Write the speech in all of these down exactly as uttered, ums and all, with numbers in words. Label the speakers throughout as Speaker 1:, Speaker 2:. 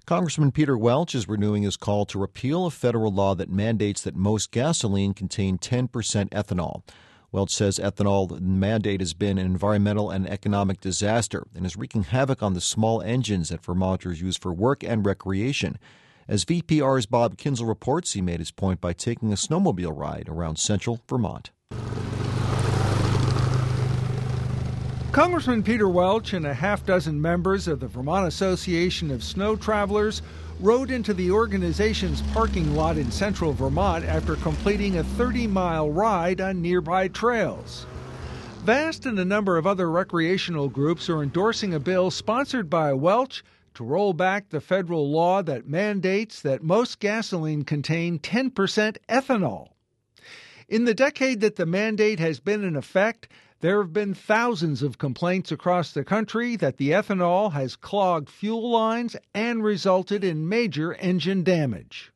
Speaker 1: Congressman Peter Welch is renewing his call to repeal a federal law that mandates that most gasoline contain ten percent ethanol. Welch says ethanol mandate has been an environmental and economic disaster and is wreaking havoc on the small engines that Vermonters use for work and recreation. As V P R's Bob Kinzel reports, he made his point by taking a snowmobile ride around central Vermont.
Speaker 2: Congressman Peter Welch and a half dozen members of the Vermont Association of Snow Travelers rode into the organization's parking lot in central Vermont after completing a thirty-mile ride on nearby trails. VAST and a number of other recreational groups are endorsing a bill sponsored by Welch to roll back the federal law that mandates that most gasoline contain ten percent ethanol. In the decade that the mandate has been in effect, there have been thousands of complaints across the country that the ethanol has clogged fuel lines and resulted in major engine damage.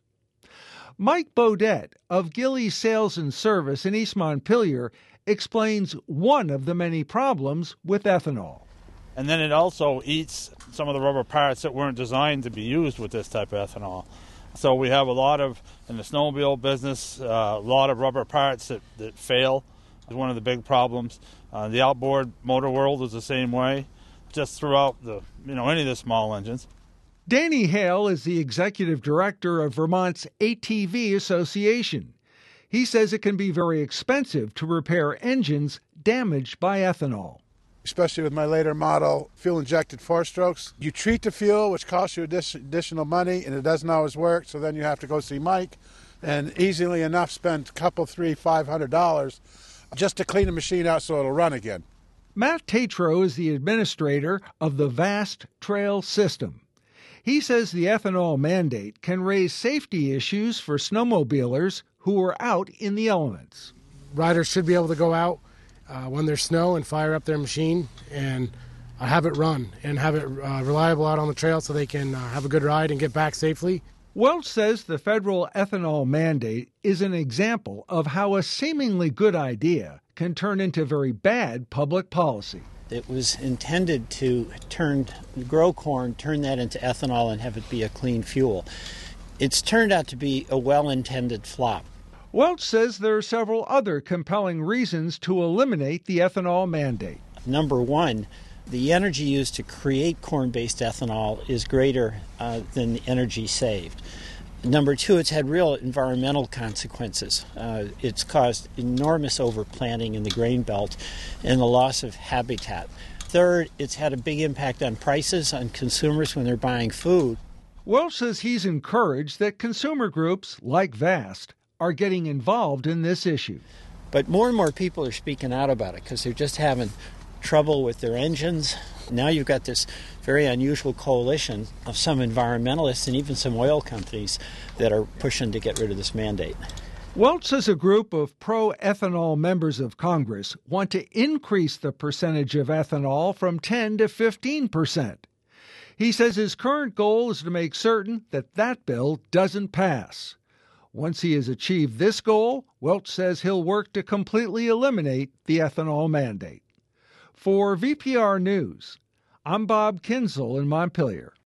Speaker 2: Mike Beaudet of Gillies Sales and Service in East Montpelier explains one of the many problems with ethanol.
Speaker 3: And then it also eats some of the rubber parts that weren't designed to be used with this type of ethanol. So we have a lot of, in the snowmobile business, uh, a lot of rubber parts that, that fail. Is one of the big problems. Uh, the outboard motor world is the same way, just throughout the, you know, any of the small engines.
Speaker 2: Danny Hale is the executive director of Vermont's A T V Association. He says it can be very expensive to repair engines damaged by ethanol.
Speaker 4: Especially with my later model, fuel-injected four-strokes. You treat the fuel, which costs you additional money, and it doesn't always work, so then you have to go see Mike and easily enough spend a couple, three, five hundred dollars just to clean the machine out so it'll run again.
Speaker 2: Matt Tatro is the administrator of the VAST Trail System. He says the ethanol mandate can raise safety issues for snowmobilers who are out in the elements.
Speaker 5: Riders should be able to go out uh, when there's snow and fire up their machine and uh, have it run and have it uh, reliable out on the trail so they can uh, have a good ride and get back safely.
Speaker 2: Welch says the federal ethanol mandate is an example of how a seemingly good idea can turn into very bad public policy.
Speaker 6: It was intended to turn grow corn, turn that into ethanol, and have it be a clean fuel. It's turned out to be a well-intended flop.
Speaker 2: Welch says there are several other compelling reasons to eliminate the ethanol mandate.
Speaker 6: Number one, the energy used to create corn-based ethanol is greater uh, than the energy saved. Number two, it's had real environmental consequences. Uh, it's caused enormous overplanting in the grain belt and the loss of habitat. Third, it's had a big impact on prices on consumers when they're buying food.
Speaker 2: Welch says he's encouraged that consumer groups like VAST are getting involved in this issue.
Speaker 6: But more and more people are speaking out about it because they're just having trouble with their engines. Now you've got this very unusual coalition of some environmentalists and even some oil companies that are pushing to get rid of this mandate.
Speaker 2: Welch says a group of pro-ethanol members of Congress want to increase the percentage of ethanol from ten to fifteen percent. He says his current goal is to make certain that that bill doesn't pass. Once he has achieved this goal, Welch says he'll work to completely eliminate the ethanol mandate. For V P R News, I'm Bob Kinzel in Montpelier.